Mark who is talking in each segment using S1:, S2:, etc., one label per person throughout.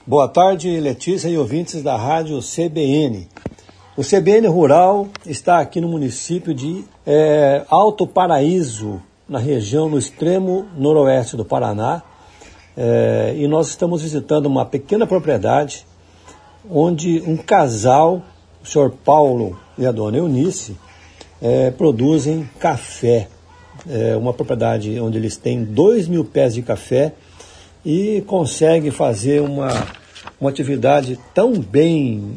S1: Boa tarde, Letícia e ouvintes da rádio CBN. O CBN Rural está aqui no município de Alto Paraíso, na região no extremo noroeste do Paraná. E nós estamos visitando uma pequena propriedade onde um casal, o senhor Paulo e a dona Eunice, produzem café. Uma propriedade onde eles têm 2.000 pés de café e conseguem fazer uma atividade tão bem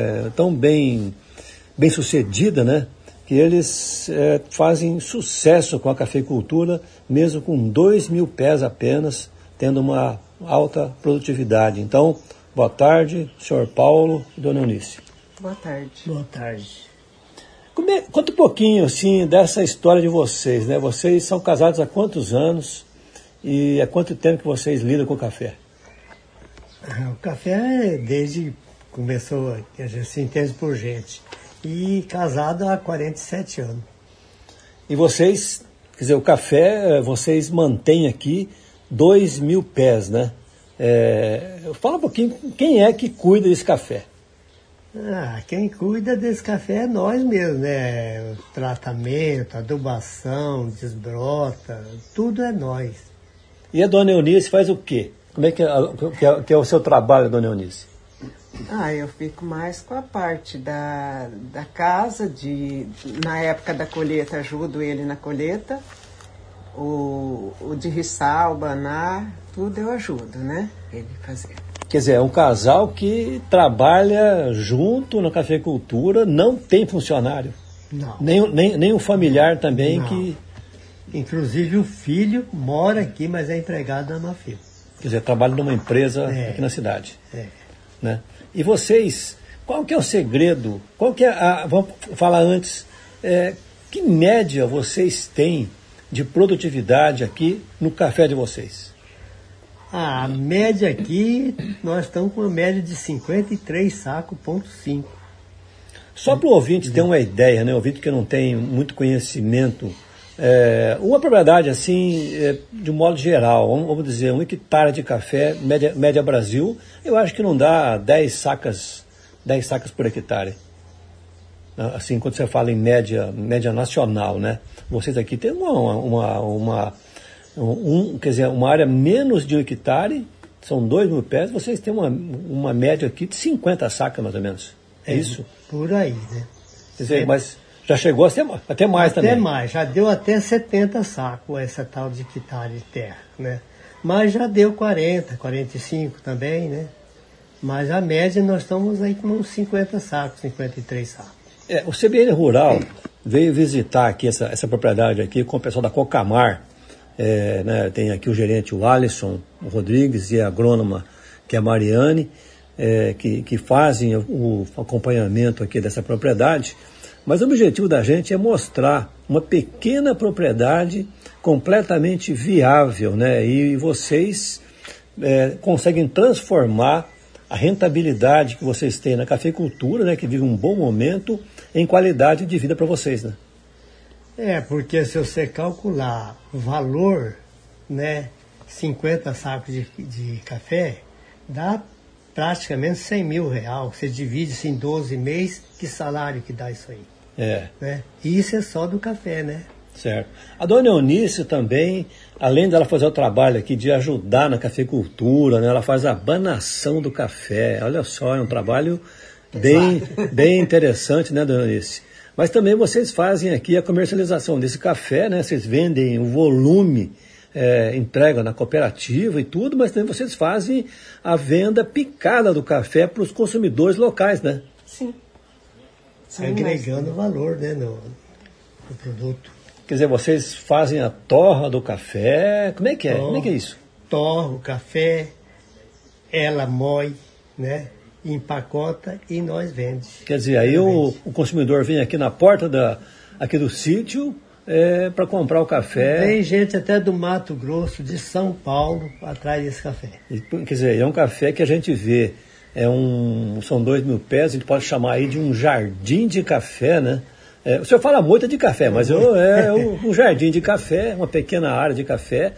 S1: sucedida, né? Que eles fazem sucesso com a cafeicultura, mesmo com 2.000 pés apenas, tendo uma alta produtividade. Então, boa tarde, senhor Paulo e dona Eunice.
S2: Boa tarde.
S3: Boa tarde.
S1: Conta um pouquinho, assim, dessa história de vocês, né? Vocês são casados há quantos anos e há quanto tempo que vocês lidam com o café?
S3: O café, desde começou, a gente se entende por gente, e casado há 47 anos.
S1: E vocês, quer dizer, o café, vocês mantêm aqui 2.000 pés, né? Fala um pouquinho, quem é que cuida desse café?
S3: Quem cuida desse café é nós mesmos, né? O tratamento, adubação, desbrota, tudo é nós.
S1: E a dona Eunice faz o quê? Como é que é o seu trabalho, dona Eunice?
S2: Eu fico mais com a parte da casa, na época da colheita, ajudo ele na colheita, o de riçar, o banar, tudo eu ajudo, né? Ele fazer.
S1: Quer dizer, é um casal que trabalha junto na cafeicultura, não tem funcionário?
S3: Não.
S1: Nem um familiar também
S3: não.
S1: que...
S3: Inclusive o filho mora aqui, mas é empregado da Mafio.
S1: Quer dizer, trabalha numa empresa aqui na cidade. Né? E vocês, qual que é o segredo? Vamos falar antes, que média vocês têm de produtividade aqui no café de vocês?
S3: A média aqui, nós estamos com uma média de 53 sacos, ponto 5.
S1: Só para o ouvinte ter uma ideia, né? O ouvinte que não tem muito conhecimento, uma propriedade assim, de um modo geral, vamos dizer, 1 hectare de café, média Brasil, eu acho que não dá 10 sacas por hectare. Assim, quando você fala em média nacional, né? Vocês aqui têm quer dizer, uma área menos de 1 hectare, são 2.000 pés, vocês têm uma média aqui de 50 sacas, mais ou menos. É isso?
S3: Por aí, né?
S1: Quer dizer, mas já chegou até mais também.
S3: Até mais, já deu até 70 sacos essa tal de hectare de terra, né? Mas já deu 40, 45 também, né? Mas a média nós estamos aí com uns 50 sacos, 53 sacos.
S1: O CBN Rural veio visitar aqui essa propriedade aqui com o pessoal da Cocamar. Né, tem aqui o gerente, o Alisson Rodrigues, e a agrônoma, que é a Mariane, que fazem o acompanhamento aqui dessa propriedade. Mas o objetivo da gente é mostrar uma pequena propriedade completamente viável, né? E vocês conseguem transformar a rentabilidade que vocês têm na cafeicultura, né, que vive um bom momento, em qualidade de vida para vocês, né?
S3: Porque se você calcular o valor, né, 50 sacos de café, dá praticamente 100 mil reais. Você divide isso em 12 meses, que salário que dá isso aí? Né? E isso é só do café, né?
S1: Certo. A dona Eunice também, além dela fazer o trabalho aqui de ajudar na cafeicultura, né, ela faz a banação do café. Olha só, é um trabalho bem interessante, né, dona Eunice? Mas também vocês fazem aqui a comercialização desse café, né? Vocês vendem o volume, entregam na cooperativa e tudo, mas também vocês fazem a venda picada do café para os consumidores locais, né?
S2: Sim.
S3: Agregando valor, né, no produto.
S1: Quer dizer, vocês fazem a torra do café, como é que é? Como é que é isso?
S3: Torra o café, ela moe, né? Empacota e nós vende.
S1: Quer dizer, aí o consumidor vem aqui na porta aqui do sítio para comprar o café.
S3: Tem gente até do Mato Grosso, de São Paulo, atrás desse café.
S1: Quer dizer, é um café que a gente vê, são 2.000 pés, a gente pode chamar aí de um jardim de café, né? O senhor fala muito de café, mas é um jardim de café, uma pequena área de café,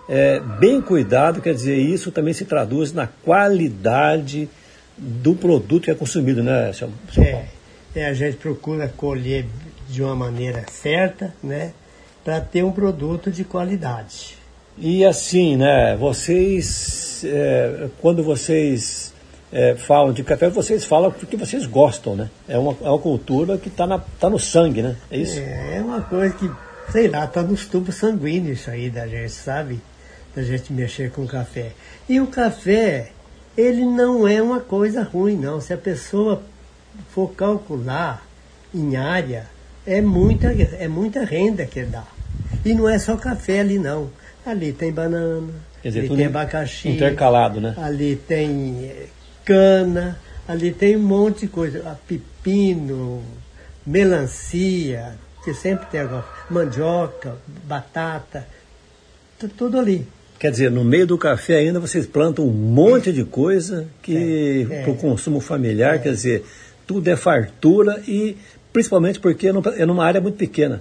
S1: bem cuidado, quer dizer, isso também se traduz na qualidade do produto que é consumido, né, seu Paulo?
S3: A gente procura colher de uma maneira certa, né, para ter um produto de qualidade.
S1: E assim, né, vocês, quando vocês falam de café, vocês falam porque vocês gostam, né? É uma cultura que tá no sangue, né? É isso?
S3: É uma coisa que, sei lá, tá nos tubos sanguíneos isso aí da gente, sabe? Da gente mexer com o café. E o café, ele não é uma coisa ruim, não. Se a pessoa for calcular em área, é muita renda que dá. E não é só café ali, não. Ali tem banana,
S1: quer dizer,
S3: ali tem abacaxi.
S1: Intercalado, né?
S3: Ali tem cana, ali tem um monte de coisa. Pepino, melancia, que sempre tem agora, mandioca, batata, tudo ali.
S1: Quer dizer, no meio do café ainda vocês plantam um monte de coisa que para o consumo familiar, quer dizer, tudo é fartura e principalmente porque é numa área muito pequena.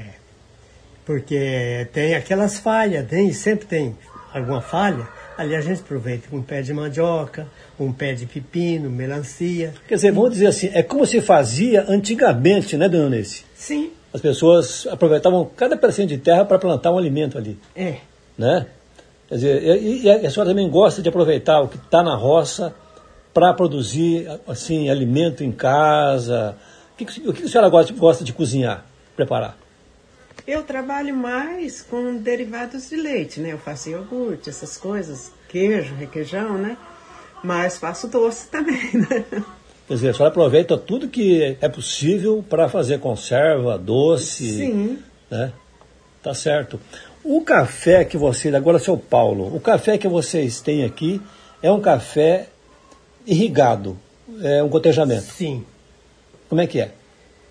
S3: Porque tem aquelas falhas, sempre tem alguma falha, ali a gente aproveita um pé de mandioca, um pé de pepino, melancia.
S1: Quer dizer, vamos dizer assim, é como se fazia antigamente, né, dona Eunice?
S3: Sim.
S1: As pessoas aproveitavam cada pedacinho de terra para plantar um alimento ali. Né? Quer dizer, e a senhora também gosta de aproveitar o que está na roça para produzir, assim, alimento em casa. O que a senhora gosta de cozinhar, preparar?
S2: Eu trabalho mais com derivados de leite, né? Eu faço iogurte, essas coisas, queijo, requeijão, né? Mas faço doce também, né?
S1: Quer dizer, a senhora aproveita tudo que é possível para fazer conserva, doce.
S2: Sim.
S1: Né? Tá certo. O café que vocês, agora, seu Paulo, o café que vocês têm aqui é um café irrigado, é um gotejamento.
S3: Sim.
S1: Como é que é?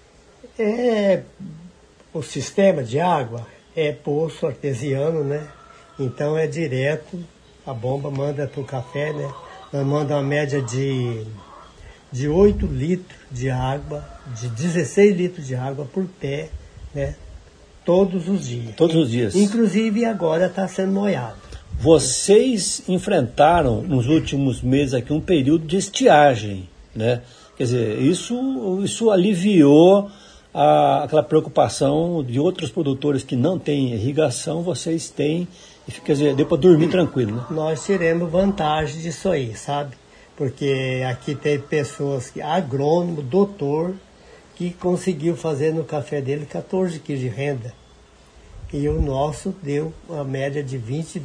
S3: O sistema de água é poço artesiano, né? Então é direto, a bomba manda para o café, né? Ela manda uma média de 8 litros de água, de 16 litros de água por pé, né? Todos os dias.
S1: Todos os dias.
S3: Inclusive agora está sendo molhado.
S1: Vocês enfrentaram nos últimos meses aqui um período de estiagem, né? Quer dizer, isso aliviou aquela preocupação de outros produtores que não têm irrigação, vocês têm, quer dizer, deu para dormir tranquilo, né?
S3: Nós tiramos vantagem disso aí, sabe? Porque aqui tem pessoas, agrônomo, doutor, que conseguiu fazer no café dele 14 quilos de renda. E o nosso deu uma média de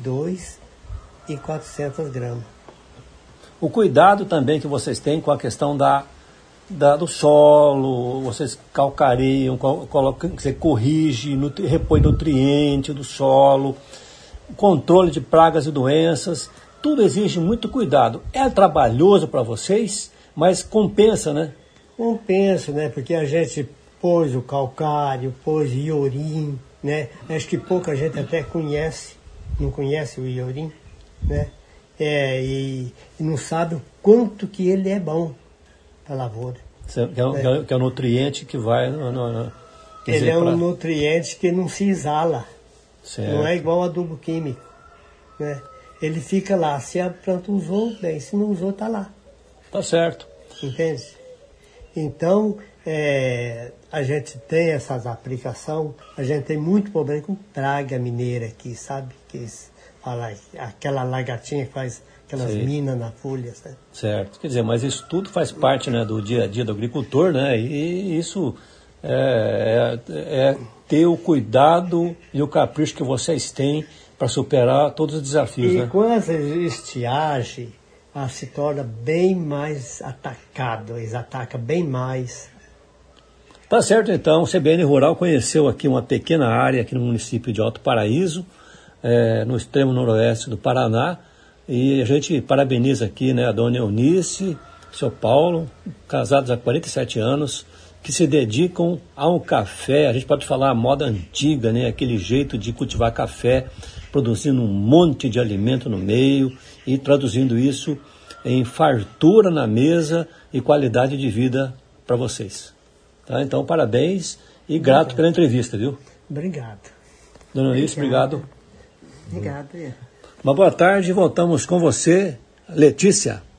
S3: 22,400 gramas.
S1: O cuidado também que vocês têm com a questão do solo, vocês calcariam, você corrige, repõe nutriente do solo, controle de pragas e doenças, tudo exige muito cuidado. É trabalhoso para vocês, mas compensa, né?
S3: Compensa, né? Porque a gente pôs o calcário, pôs iorim, né? Acho que pouca gente até não conhece o iorim, né? E não sabe o quanto que ele é bom para a lavoura.
S1: Que é o nutriente que vai...
S3: Ele é um nutriente que não se exala.
S1: Certo.
S3: Não é igual adubo químico, né? Ele fica lá, se a planta usou, bem, se não usou, está lá.
S1: Tá certo.
S3: Entende? Então, a gente tem essas aplicações, a gente tem muito problema com praga mineira aqui, sabe? Aquela lagartinha que faz aquelas minas na folha, sabe?
S1: Certo. Quer dizer, mas isso tudo faz parte, né, do dia a dia do agricultor, né? E isso é ter o cuidado e o capricho que vocês têm para superar todos os desafios, né?
S3: E com essa estiagem, se torna bem mais atacado, eles atacam bem mais.
S1: Tá certo, então, o CBN Rural conheceu aqui uma pequena área aqui no município de Alto Paraíso, no extremo noroeste do Paraná, e a gente parabeniza aqui, né, a dona Eunice, o seu Paulo, casados há 47 anos, que se dedicam ao café. A gente pode falar a moda antiga, né, aquele jeito de cultivar café, produzindo um monte de alimento no meio e traduzindo isso em fartura na mesa e qualidade de vida para vocês. Tá? Então, parabéns e grato pela entrevista, viu?
S3: Obrigado.
S1: Dona Eunice, obrigado.
S2: Obrigada.
S1: Uma boa tarde, voltamos com você, Letícia.